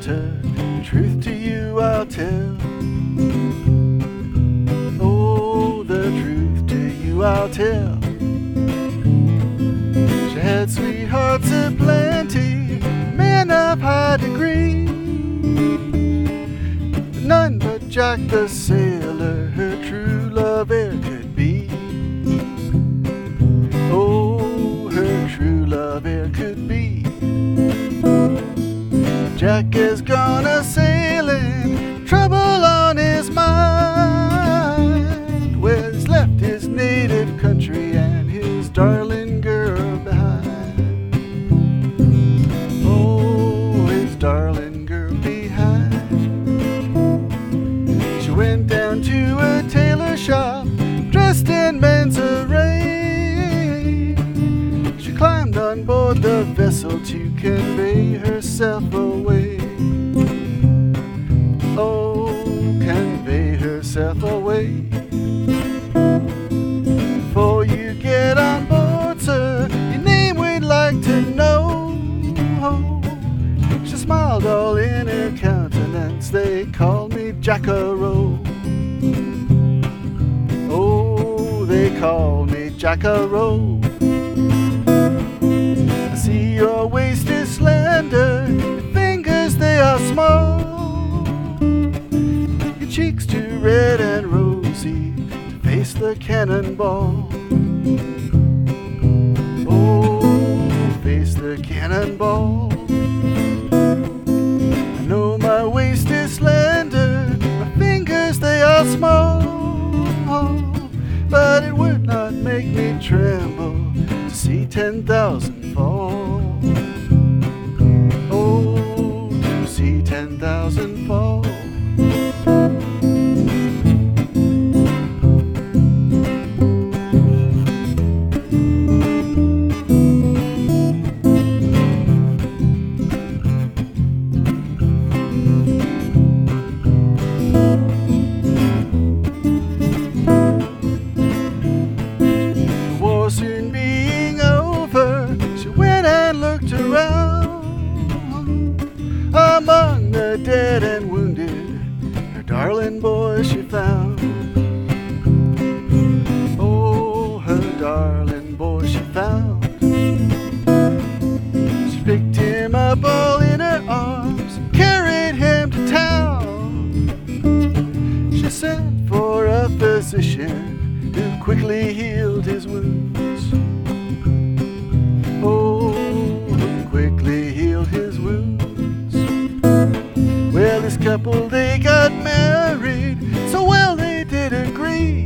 porter, truth to you I'll tell. Oh, the truth to you I'll tell. She had sweethearts aplenty, men of high degree, but none but Jack the sailor her true love e'er could be. Oh, her true love e'er could be. Jack is gone a-sailing, trouble on his mind, where he's left his native country and his darling girl behind. Oh, his darling girl behind. She went down to a tailor shop, dressed in men's array. She climbed on board the vessel to convey herself away. Oh, convey herself away. Before you get on board, sir, your name we'd like to know. She smiled all in her countenance, they called me Jack-a-row. Oh, they called me Jack-a-row. I see your waist is slender, your fingers they are small, your cheeks too red and rosy to face the cannonball. Oh, face the cannonball. I know my waist is slender, my fingers they are small, but it would not make me tremble to see 10,000 fall. Oh, to see 10,000 fall. Soon being over, she went and looked around. Among the dead and wounded, her darling boy she found. Oh, her darling boy she found. She picked him up all in her arms and carried him to town. She sent for a physician who quickly healed his wounds. Oh, who quickly healed his wounds. Well, this couple, they got married, so well they did agree.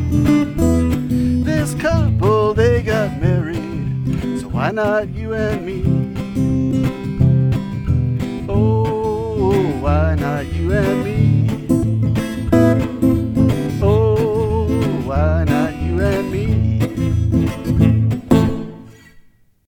This couple, they got married, so why not you and me? Oh, why not you and me?